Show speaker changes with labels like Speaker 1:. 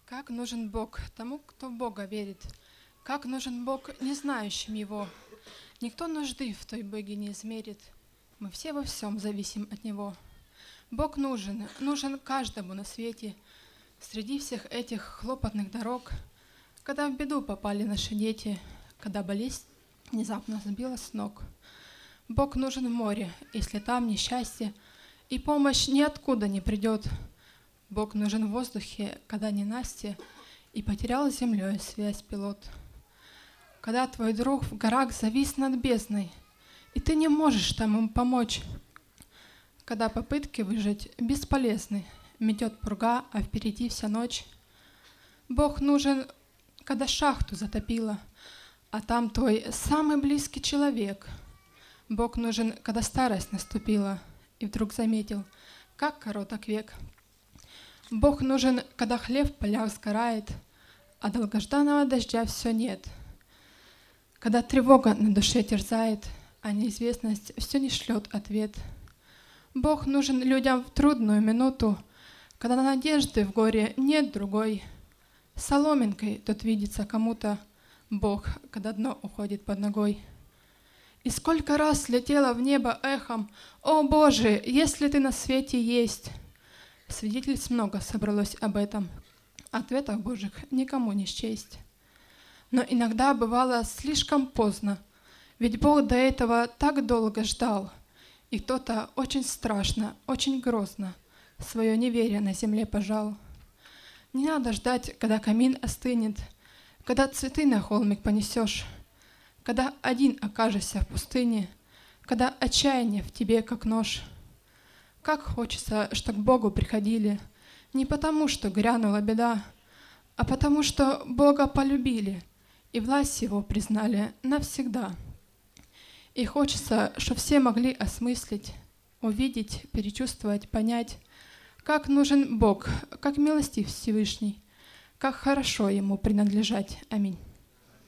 Speaker 1: Как нужен Бог тому, кто в Бога верит? Как нужен Бог не знающим Его? Никто нужды в той Боге не измерит. Мы все во всем зависим от Него. Бог нужен каждому на свете. Среди всех этих хлопотных дорог, когда в беду попали наши дети, когда болезнь внезапно сбила с ног. Бог нужен в море, если там несчастье, и помощь ниоткуда не придет. Бог нужен в воздухе, когда ненастье, и потерял с землей связь пилот. Когда твой друг в горах завис над бездной, и ты не можешь там ему помочь. Когда попытки выжить бесполезны, метет пурга, а впереди вся ночь. Бог нужен, когда шахту затопило, а там твой самый близкий человек. Бог нужен, когда старость наступила, и вдруг заметил, как короток век. Бог нужен, когда хлеб в полях сгорает, а долгожданного дождя все нет. Когда тревога на душе терзает, а неизвестность все не шлет ответ. Бог нужен людям в трудную минуту, когда надежды в горе нет другой. Соломинкой тут видится кому-то Бог, когда дно уходит под ногой. И сколько раз летело в небо эхом: «О Боже, если Ты на свете есть!» Свидетельств много собралось об этом, ответов Божьих никому не счесть. Но иногда бывало слишком поздно, ведь Бог до этого так долго ждал, и кто-то очень страшно, очень грозно свое неверие на земле пожал. Не надо ждать, когда камин остынет, когда цветы на холмик понесешь, когда один окажешься в пустыне, когда отчаяние в тебе как нож. Как хочется, чтобы к Богу приходили не потому, что грянула беда, а потому, что Бога полюбили и власть Его признали навсегда. И хочется, чтобы все могли осмыслить, увидеть, перечувствовать, понять, как нужен Бог, как милостив Всевышний, как хорошо Ему принадлежать. Аминь.